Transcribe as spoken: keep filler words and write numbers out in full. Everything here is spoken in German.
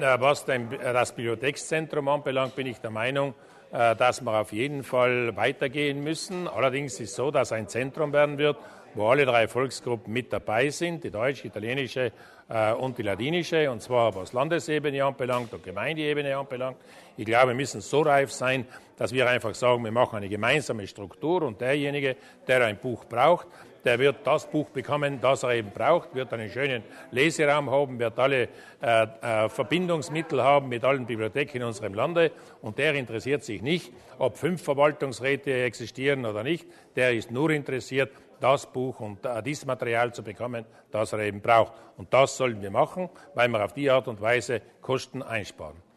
Was das Bibliothekszentrum anbelangt, bin ich der Meinung, dass wir auf jeden Fall weitergehen müssen. Allerdings ist es so, dass ein Zentrum werden wird, wo alle drei Volksgruppen mit dabei sind, die deutsche, italienische und die ladinische, und zwar was Landesebene anbelangt und Gemeindeebene anbelangt. Ich glaube, wir müssen so reif sein, dass wir einfach sagen, wir machen eine gemeinsame Struktur und derjenige, der ein Buch braucht, der wird das Buch bekommen, das er eben braucht, wird einen schönen Leseraum haben, wird alle äh, äh, Verbindungsmittel haben mit allen Bibliotheken in unserem Lande, und der interessiert sich nicht, ob fünf Verwaltungsräte existieren oder nicht. Der ist nur interessiert, das Buch und äh, dieses Material zu bekommen, das er eben braucht. Und das sollen wir machen, weil wir auf die Art und Weise Kosten einsparen.